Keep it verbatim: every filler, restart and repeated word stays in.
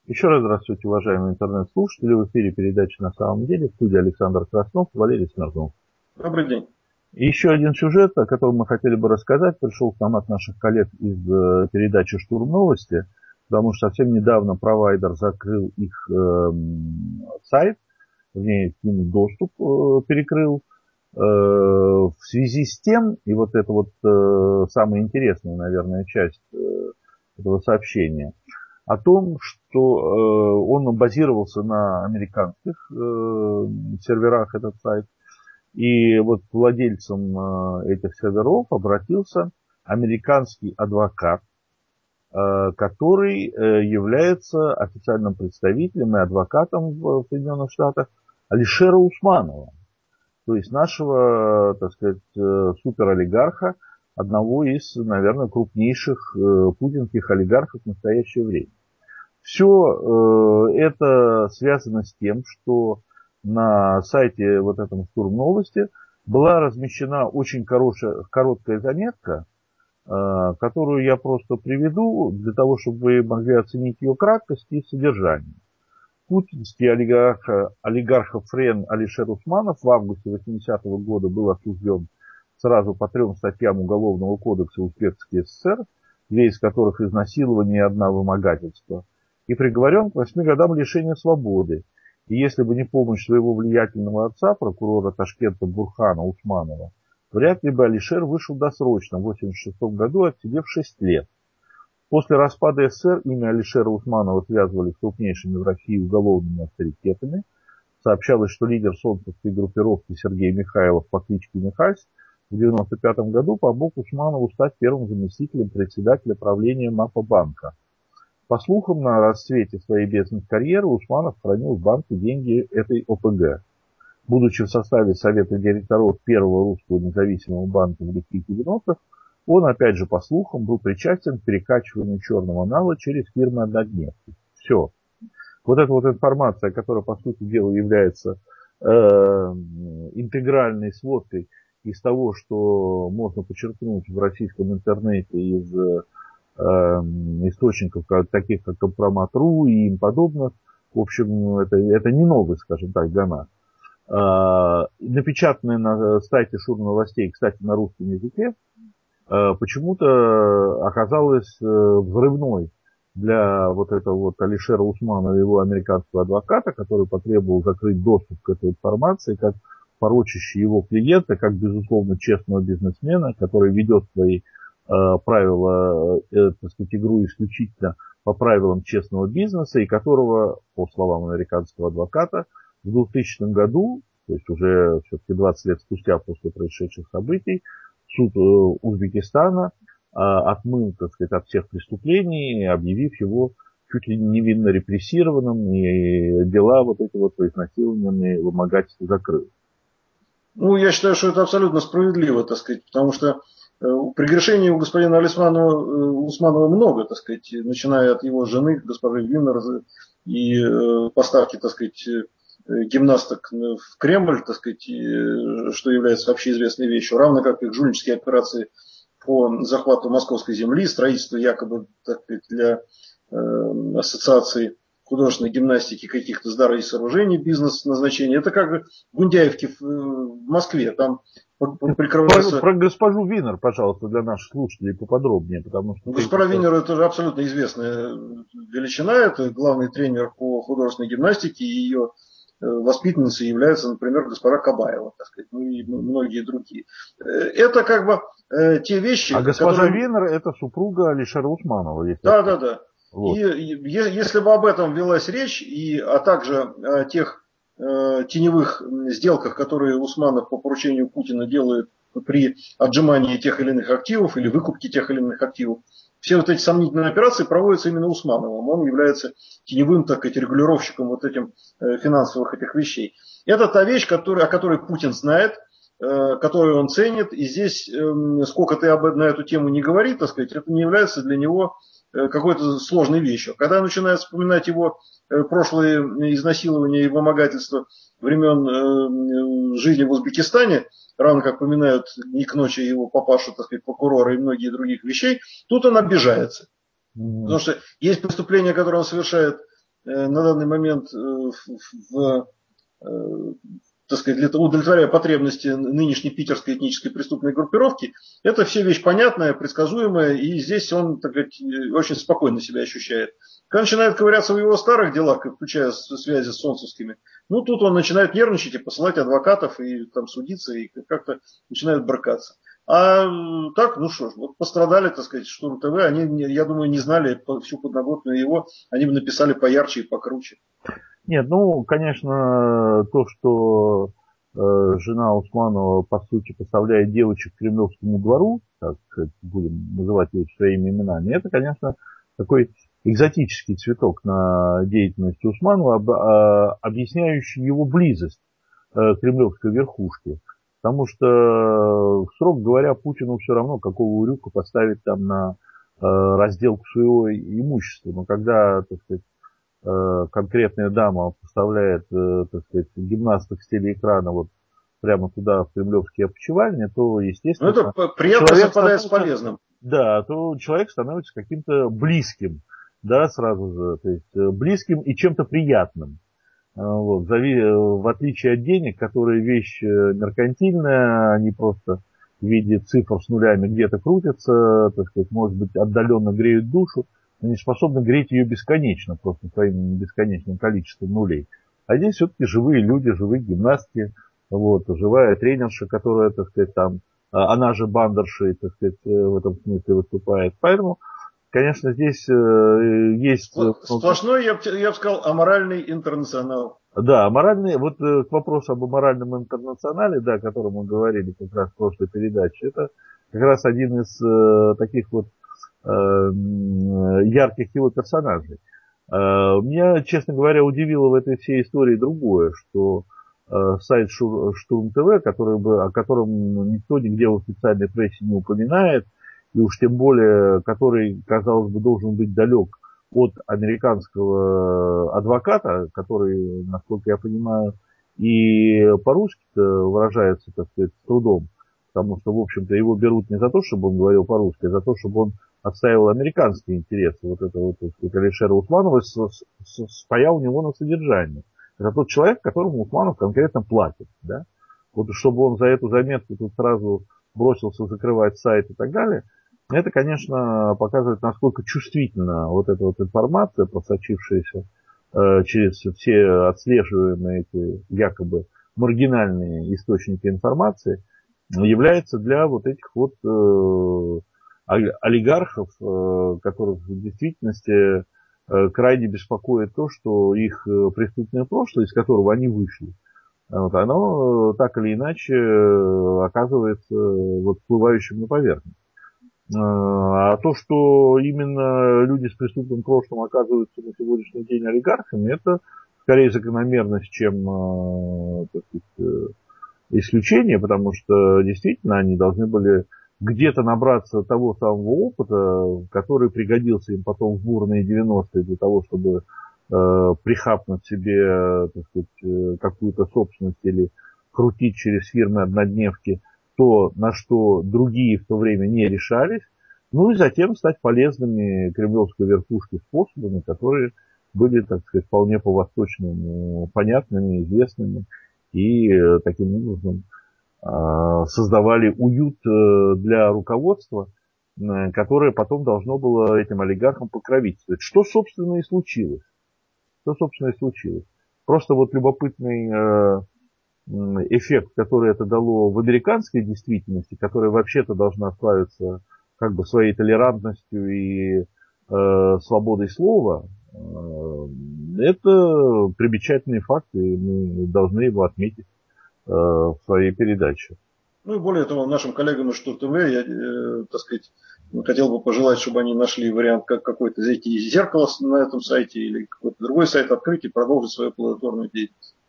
Еще раз здравствуйте, уважаемые интернет-слушатели. В эфире передача «На самом деле». В студии Александр Краснов, Валерий Смирнов. Добрый день. И еще один сюжет, о котором мы хотели бы рассказать, пришел к нам от наших коллег из э, передачи «Штурм новости», потому что совсем недавно провайдер закрыл их э, сайт, вернее, к нему доступ э, перекрыл. Э, в связи с тем, и вот это вот э, самая интересная, наверное, часть э, этого сообщения, о том, что э, он базировался на американских э, серверах, этот сайт. И вот к владельцам э, этих серверов обратился американский адвокат, э, который э, является официальным представителем и адвокатом в Соединенных Штатах Алишера Усманова. То есть нашего, так сказать, э, суперолигарха, одного из, наверное, крупнейших э, путинских олигархов в настоящее время. Все э, это связано с тем, что на сайте вот этом «Штурм новости» была размещена очень хорошая, короткая заметка, э, которую я просто приведу для того, чтобы вы могли оценить ее краткость и содержание. Путинский олигарх, олигархов-френ Алишер Усманов в августе восьмидесятого года был осужден сразу по трем статьям Уголовного кодекса Узбекской ССР, две из которых изнасилование и одна вымогательство, и приговорен к восьми годам лишения свободы. И если бы не помощь своего влиятельного отца, прокурора Ташкента Бурхана Усманова, вряд ли бы Алишер вышел досрочно в восемьдесят шестом году, отсидев шесть лет. После распада СССР имя Алишера Усманова связывали с крупнейшими в России уголовными авторитетами. Сообщалось, что лидер солнцевской группировки Сергей Михайлов по кличке Михась в девяносто пятом году помог Усманову стать первым заместителем председателя правления МАПа-банка. По слухам, на расцвете своей бизнес-карьеры Усманов хранил в банке деньги этой ОПГ. Будучи в составе совета директоров первого русского независимого банка в лихих девяностых, он, опять же, по слухам, был причастен к перекачиванию черного нала через фирмы-однодневки. Все. Вот эта вот информация, которая, по сути дела, является э, интегральной сводкой из того, что можно подчеркнуть в российском интернете из э, источников, как, таких как Компромат точка ру и им подобных. В общем, это, это не новость, скажем так, для нас. Э, напечатанная на сайте Штурм новостей, кстати, на русском языке, почему-то оказалась взрывной для вот этого вот Алишера Усманова и его американского адвоката, который потребовал закрыть доступ к этой информации, как порочащий его клиента, как, безусловно, честного бизнесмена, который ведет свои э, правила, э, так сказать, игру исключительно по правилам честного бизнеса, и которого, по словам американского адвоката, в двухтысячном году, то есть уже все-таки двадцать лет спустя после происшедших событий, суд Узбекистана отмыл, так сказать, от всех преступлений, объявив его чуть ли не невинно репрессированным, и дела вот эти вот по изнасилованиям и вымогательству закрыл. Ну, я считаю, что это абсолютно справедливо, так сказать, потому что прегрешений у господина Алисманова, Усманова много, так сказать, начиная от его жены, госпожи Винер, и поставки, так сказать, гимнасток в Кремль, так сказать, что является общеизвестной вещью, равно как и жульнические операции по захвату московской земли, строительство якобы, так сказать, для э, ассоциации художественной гимнастики каких-то здоровых сооружений, бизнес-назначений. Это как в Гундяевке в, в Москве. Там прикрывается... Про, про госпожу Винер, пожалуйста, для наших слушателей поподробнее, потому что... Госпожа Винер — это же абсолютно известная величина, это главный тренер по художественной гимнастике, и ее воспитанницей является, например, госпожа Кабаева, так сказать, ну и многие другие. Это как бы э, те вещи... А госпожа которые... Винер — это супруга Алишера Усманова. Если да, это... да, да. Вот. И, и если бы об этом велась речь, и, а также о тех э, теневых сделках, которые Усманов по поручению Путина делает при отжимании тех или иных активов или выкупке тех или иных активов, все вот эти сомнительные операции проводятся именно Усмановым. Он является теневым, так сказать, регулировщиком вот этим э, финансовых этих вещей. Это та вещь, которая, о которой Путин знает, э, которую он ценит. И здесь, э, сколько ты об, на эту тему не говори, так сказать, это не является для него э, какой-то сложной вещью. Когда начинает вспоминать его э, прошлые изнасилования и вымогательства времен э, жизни в Узбекистане, равно как поминают не к ночи его папашу, так сказать, прокурора и многие других вещей, тут он обижается. Mm-hmm. Потому что есть преступления, которые он совершает на данный момент в, так сказать, для, удовлетворяя потребности нынешней питерской этнической преступной группировки, это все вещь понятная, предсказуемая, и здесь он, так сказать, очень спокойно себя ощущает. Когда начинает ковыряться в его старых делах, включая связи с солнцевскими, ну тут он начинает нервничать и посылать адвокатов, и там судиться, и как-то начинает брыкаться. А так, ну что ж, вот пострадали, так сказать, Штурм ТВ, они, я думаю, не знали всю подноготную его, они бы написали поярче и покруче. Нет, ну, конечно, то, что э, жена Усманова, по сути, поставляет девочек к Кремлевскому двору, так будем называть ее своими именами, это, конечно, такой экзотический цветок на деятельности Усманова, об, а, объясняющий его близость э, к кремлевской верхушке. Потому что, строго говоря, Путину все равно, какого урюка поставить там на э, разделку своего имущества. Но когда, так сказать, конкретная дама поставляет, так сказать, гимнасток с телеэкрана вот прямо туда, в кремлевские опочивальни, то, естественно, ну, это приятно совпадает с полезным. Да, то человек становится каким-то близким, да, сразу же, то есть близким и чем-то приятным. Вот, в отличие от денег, которые вещь меркантильная, они просто в виде цифр с нулями где-то крутятся, так сказать, может быть, отдаленно греют душу, но не способны греть ее бесконечно, просто своим бесконечным количеством нулей. А здесь все-таки живые люди, живые гимнастки, вот, живая тренерша, которая, так сказать, там, она же бандершей, так сказать, в этом смысле выступает. Поэтому, конечно, здесь э, есть... Сплошной, я бы, я бы сказал, аморальный интернационал. Да, аморальный, вот э, к вопросу об аморальном интернационале, да, о котором мы говорили как раз в прошлой передаче, это как раз один из э, таких вот э, ярких его персонажей. Э, меня, честно говоря, удивило в этой всей истории другое, что э, сайт Штурм ТВ, который бы, о котором никто нигде в официальной прессе не упоминает, и уж тем более, который, казалось бы, должен быть далек от американского адвоката, который, насколько я понимаю, и по-русски выражается, так сказать, с трудом, потому что, в общем-то, его берут не за то, чтобы он говорил по-русски, а за то, чтобы он отстаивал американские интересы. Вот это вот, так сказать, Алишера Усманова стоял у него на содержании. Это тот человек, которому Усманов конкретно платит, да? Вот чтобы он за эту заметку тут сразу бросился закрывать сайт и так далее, это, конечно, показывает, насколько чувствительна вот эта вот информация, просочившаяся э, через все отслеживаемые эти якобы маргинальные источники информации, является для вот этих вот э, олигархов, э, которых в действительности э, крайне беспокоит то, что их преступное прошлое, из которого они вышли, вот, оно так или иначе оказывается вот, всплывающим на поверхность. А то, что именно люди с преступным прошлым оказываются на сегодняшний день олигархами, это скорее закономерность, чем, так сказать, исключение, потому что действительно они должны были где-то набраться того самого опыта, который пригодился им потом в бурные девяностые для того, чтобы э, прихапнуть себе, так сказать, какую-то собственность или крутить через фирмы-однодневки то, на что другие в то время не решались, ну и затем стать полезными кремлевской верхушке способами, которые были, так сказать, вполне по-восточному понятными, известными и таким образом создавали уют для руководства, которое потом должно было этим олигархам покровительствовать. Что, собственно, и случилось. Что, собственно, и случилось. Просто вот любопытный эффект, который это дало в американской действительности, которая вообще-то должна славиться как бы своей толерантностью и э, свободой слова, э, это примечательный факт, и мы должны его отметить э, в своей передаче. Ну и более того, нашим коллегам из Штурм ТВ я, э, так сказать, хотел бы пожелать, чтобы они нашли вариант, как какой-то зайти из зеркала на этом сайте или какой-то другой сайт открыть и продолжить свою плодотворную деятельность.